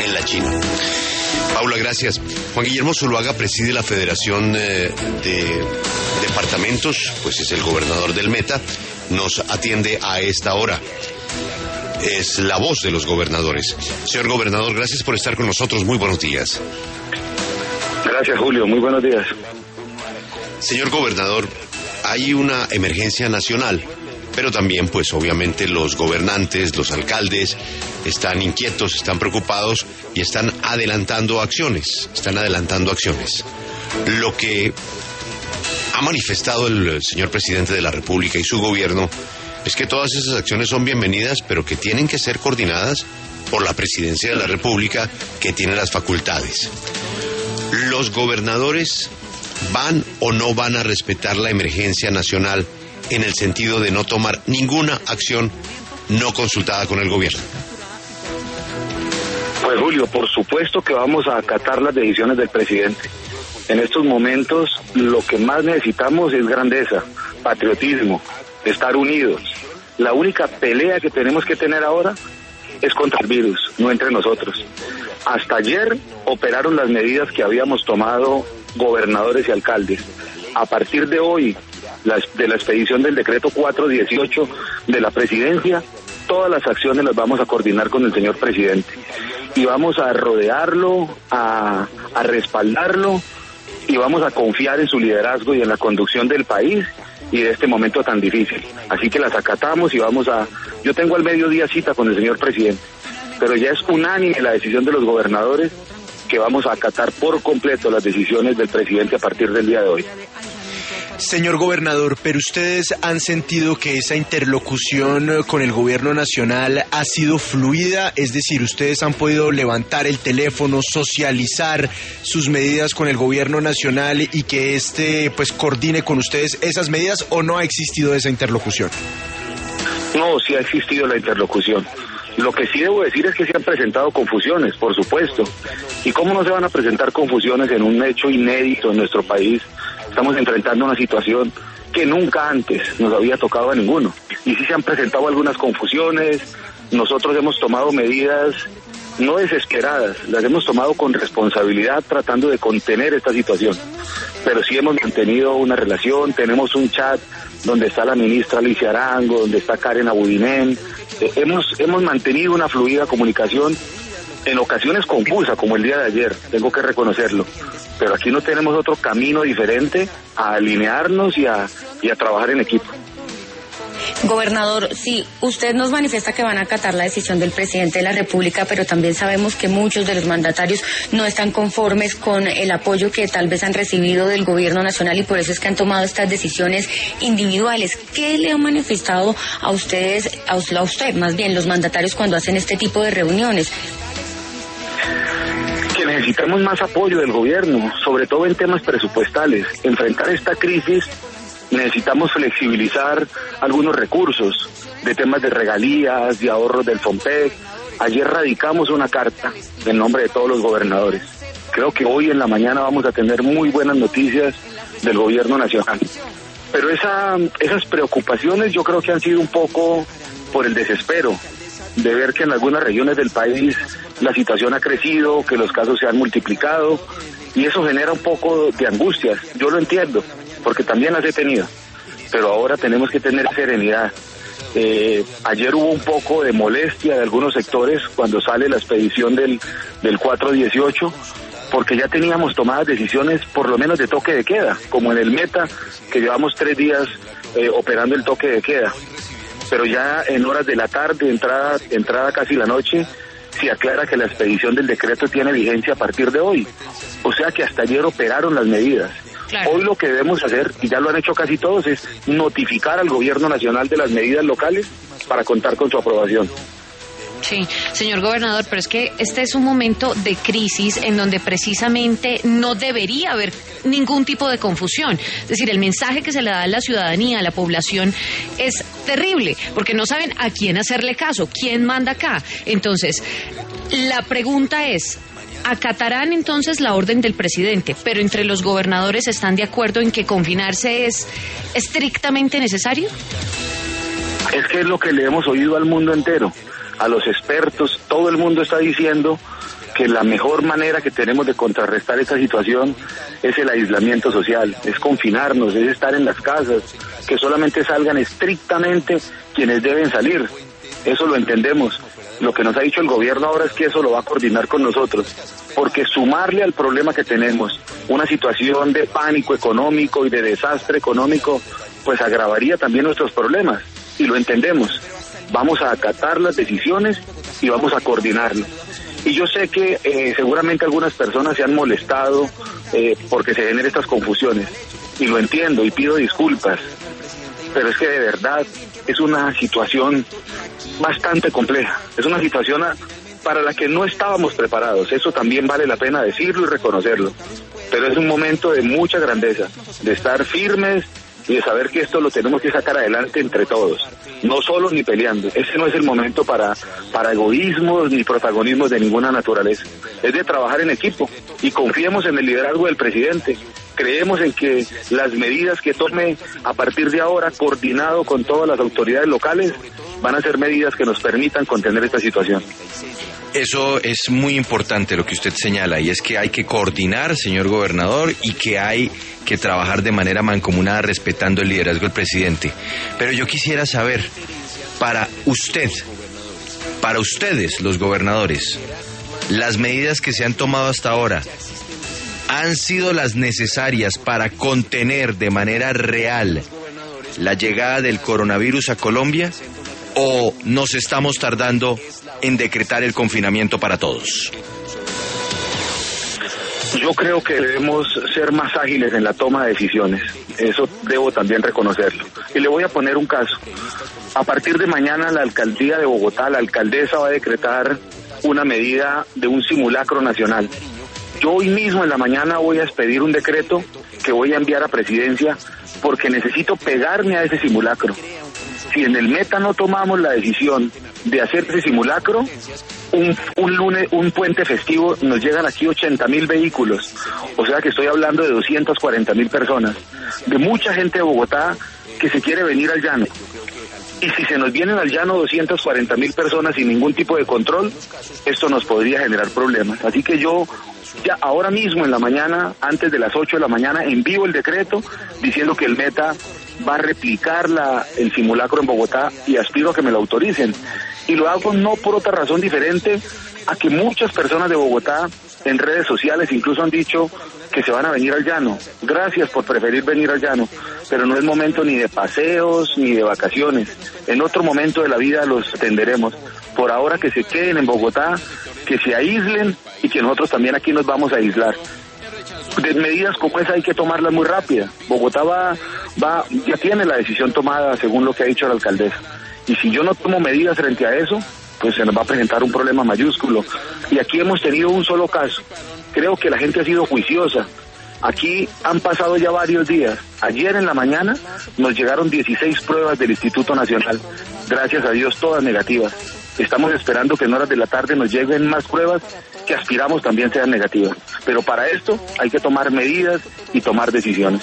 en la China. Paula, gracias. Juan Guillermo Zuluaga preside la Federación de Departamentos, pues es el gobernador del Meta, nos atiende a esta hora. Es la voz de los gobernadores. Señor gobernador, gracias por estar con nosotros. Muy buenos días. Gracias, Julio. Muy buenos días. Señor gobernador, hay una emergencia nacional, pero también, pues, obviamente los gobernantes, los alcaldes, están inquietos, están preocupados y están adelantando acciones. Lo que ha manifestado el señor presidente de la República y su gobierno es que todas esas acciones son bienvenidas, pero que tienen que ser coordinadas por la presidencia de la República, que tiene las facultades. ¿Los gobernadores van o no van a respetar la emergencia nacional en el sentido de no tomar ninguna acción no consultada con el gobierno? Pues, Julio, por supuesto que vamos a acatar las decisiones del presidente. En estos momentos lo que más necesitamos es grandeza, patriotismo, estar unidos. La única pelea que tenemos que tener ahora es contra el virus, no entre nosotros. Hasta ayer operaron las medidas que habíamos tomado gobernadores y alcaldes. A partir de hoy, de la expedición del decreto 418 de la presidencia, todas las acciones las vamos a coordinar con el señor presidente. Y vamos a rodearlo, a respaldarlo, y vamos a confiar en su liderazgo y en la conducción del país y de este momento tan difícil. Así que las acatamos y yo tengo al mediodía cita con el señor presidente, pero ya es unánime la decisión de los gobernadores que vamos a acatar por completo las decisiones del presidente a partir del día de hoy. Señor gobernador, pero ustedes han sentido que esa interlocución con el gobierno nacional ha sido fluida, es decir, ustedes han podido levantar el teléfono, socializar sus medidas con el gobierno nacional y que pues coordine con ustedes esas medidas, ¿o no ha existido esa interlocución? No, sí ha existido la interlocución. Lo que sí debo decir es que se han presentado confusiones, por supuesto. ¿Y cómo no se van a presentar confusiones en un hecho inédito en nuestro país? Estamos enfrentando una situación que nunca antes nos había tocado a ninguno. Y sí se han presentado algunas confusiones. Nosotros hemos tomado medidas no desesperadas, las hemos tomado con responsabilidad tratando de contener esta situación. Pero sí hemos mantenido una relación, tenemos un chat donde está la ministra Alicia Arango, donde está Karen Abudinen. Hemos mantenido una fluida comunicación, en ocasiones confusa, como el día de ayer, tengo que reconocerlo. Pero aquí no tenemos otro camino diferente a alinearnos y a trabajar en equipo. Gobernador, sí, usted nos manifiesta que van a acatar la decisión del presidente de la República, pero también sabemos que muchos de los mandatarios no están conformes con el apoyo que tal vez han recibido del gobierno nacional y por eso es que han tomado estas decisiones individuales. ¿Qué le han manifestado a ustedes, a usted más bien, los mandatarios cuando hacen este tipo de reuniones? Que necesitamos más apoyo del gobierno, sobre todo en temas presupuestales. Enfrentar esta crisis necesitamos flexibilizar algunos recursos de temas de regalías, de ahorros del FOMPEC. Ayer radicamos una carta en nombre de todos los gobernadores. Creo que hoy en la mañana vamos a tener muy buenas noticias del gobierno nacional. Pero esas preocupaciones yo creo que han sido un poco por el desespero de ver que en algunas regiones del país la situación ha crecido, que los casos se han multiplicado, y eso genera un poco de angustias. Yo lo entiendo, porque también las he tenido, pero ahora tenemos que tener serenidad. Ayer hubo un poco de molestia de algunos sectores cuando sale la expedición del 418, porque ya teníamos tomadas decisiones por lo menos de toque de queda, como en el Meta, que llevamos 3 días operando el toque de queda. Pero ya en horas de la tarde, entrada casi la noche, se aclara que la expedición del decreto tiene vigencia a partir de hoy. O sea que hasta ayer operaron las medidas. Claro. Hoy lo que debemos hacer, y ya lo han hecho casi todos, es notificar al gobierno nacional de las medidas locales para contar con su aprobación. Sí, señor gobernador, pero es que este es un momento de crisis en donde precisamente no debería haber ningún tipo de confusión. Es decir, el mensaje que se le da a la ciudadanía, a la población, es terrible, porque no saben a quién hacerle caso, quién manda acá. Entonces, la pregunta es, acatarán entonces la orden del presidente, pero entre los gobernadores están de acuerdo en que confinarse es estrictamente necesario? Es que es lo que le hemos oído al mundo entero, a los expertos, todo el mundo está diciendo que la mejor manera que tenemos de contrarrestar esta situación es el aislamiento social, es confinarnos, es estar en las casas, que solamente salgan estrictamente quienes deben salir. Eso lo entendemos. Lo que nos ha dicho el gobierno ahora es que eso lo va a coordinar con nosotros, porque sumarle al problema que tenemos una situación de pánico económico y de desastre económico, pues agravaría también nuestros problemas, y lo entendemos. Vamos a acatar las decisiones y vamos a coordinarlo. Y yo sé que seguramente algunas personas se han molestado porque se generen estas confusiones, y lo entiendo y pido disculpas, pero es que de verdad es una situación bastante compleja, es una situación para la que no estábamos preparados, eso también vale la pena decirlo y reconocerlo, pero es un momento de mucha grandeza, de estar firmes y de saber que esto lo tenemos que sacar adelante entre todos, no solos ni peleando. Ese no es el momento para egoísmos ni protagonismos de ninguna naturaleza, es de trabajar en equipo, y confiemos en el liderazgo del presidente. Creemos en que las medidas que tome a partir de ahora, coordinado con todas las autoridades locales, van a ser medidas que nos permitan contener esta situación. Eso es muy importante lo que usted señala, y es que hay que coordinar, señor gobernador, y que hay que trabajar de manera mancomunada respetando el liderazgo del presidente. Pero yo quisiera saber, para ustedes, los gobernadores, las medidas que se han tomado hasta ahora, ¿han sido las necesarias para contener de manera real la llegada del coronavirus a Colombia, o nos estamos tardando en decretar el confinamiento para todos? Yo creo que debemos ser más ágiles en la toma de decisiones, eso debo también reconocerlo. Y le voy a poner un caso. A partir de mañana la alcaldía de Bogotá, la alcaldesa va a decretar una medida de un simulacro nacional. Yo hoy mismo en la mañana voy a expedir un decreto que voy a enviar a presidencia porque necesito pegarme a ese simulacro. Si en el Meta no tomamos la decisión de hacer ese simulacro, un lunes, un puente festivo, nos llegan aquí 80.000 vehículos, o sea que estoy hablando de 240.000 personas, de mucha gente de Bogotá que se quiere venir al llano. Y si se nos vienen al llano 240.000 personas sin ningún tipo de control, esto nos podría generar problemas. Así que yo ya ahora mismo en la mañana, antes de las 8 de la mañana, envío el decreto diciendo que el Meta va a replicar el simulacro en Bogotá, y aspiro a que me lo autoricen. Y lo hago no por otra razón diferente a que muchas personas de Bogotá en redes sociales incluso han dicho que se van a venir al llano. Gracias por preferir venir al llano, pero no es momento ni de paseos ni de vacaciones. En otro momento de la vida los atenderemos. Por ahora que se queden en Bogotá, que se aíslen, y que nosotros también aquí nos vamos a aislar. De medidas como esa hay que tomarlas muy rápida. Bogotá ya tiene la decisión tomada según lo que ha dicho la alcaldesa. Y si yo no tomo medidas frente a eso, pues se nos va a presentar un problema mayúsculo. Y aquí hemos tenido un solo caso. Creo que la gente ha sido juiciosa. Aquí han pasado ya varios días. Ayer en la mañana nos llegaron 16 pruebas del Instituto Nacional. Gracias a Dios, todas negativas. Estamos esperando que en horas de la tarde nos lleguen más pruebas que aspiramos también sean negativas. Pero para esto hay que tomar medidas y tomar decisiones.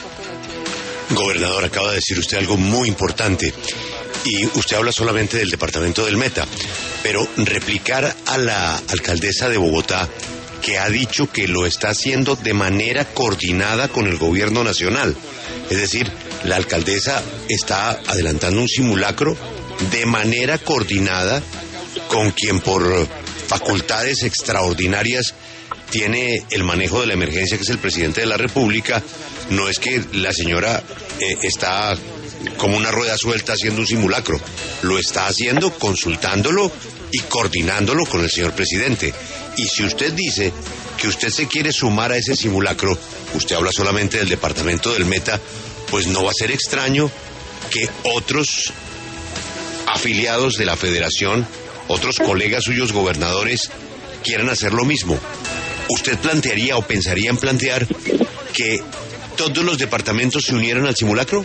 Gobernador, acaba de decir usted algo muy importante. Y usted habla solamente del departamento del Meta, pero replicar a la alcaldesa de Bogotá, que ha dicho que lo está haciendo de manera coordinada con el gobierno nacional. Es decir, la alcaldesa está adelantando un simulacro de manera coordinada con quien por facultades extraordinarias tiene el manejo de la emergencia, que es el presidente de la República. No es que la señora está como una rueda suelta haciendo un simulacro, lo está haciendo consultándolo y coordinándolo con el señor presidente. Y si usted dice que usted se quiere sumar a ese simulacro, usted habla solamente del departamento del Meta, pues no va a ser extraño que otros afiliados de la federación, otros colegas suyos gobernadores, quieran hacer lo mismo. ¿Usted plantearía o pensaría en plantear que todos los departamentos se unieran al simulacro?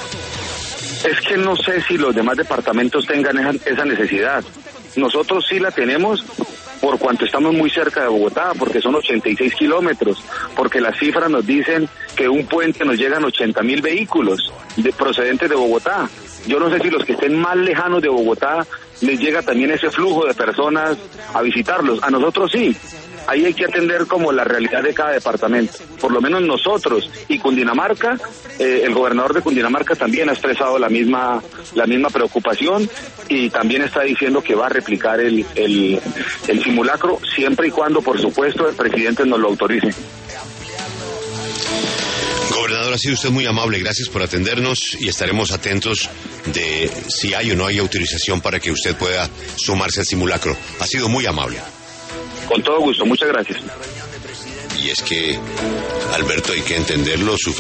Es que no sé si los demás departamentos tengan esa necesidad. Nosotros sí la tenemos por cuanto estamos muy cerca de Bogotá, porque son 86 kilómetros, porque las cifras nos dicen que un puente nos llegan 80.000 vehículos procedentes de Bogotá. Yo no sé si los que estén más lejanos de Bogotá les llega también ese flujo de personas a visitarlos. A nosotros sí. Ahí hay que atender como la realidad de cada departamento. Por lo menos nosotros y Cundinamarca, el gobernador de Cundinamarca también ha expresado la misma preocupación y también está diciendo que va a replicar el simulacro siempre y cuando, por supuesto, el presidente nos lo autorice. Gobernador, ha sido usted muy amable, gracias por atendernos y estaremos atentos de si hay o no hay autorización para que usted pueda sumarse al simulacro. Ha sido muy amable. Con todo gusto, muchas gracias. Y es que, Alberto, hay que entenderlo, su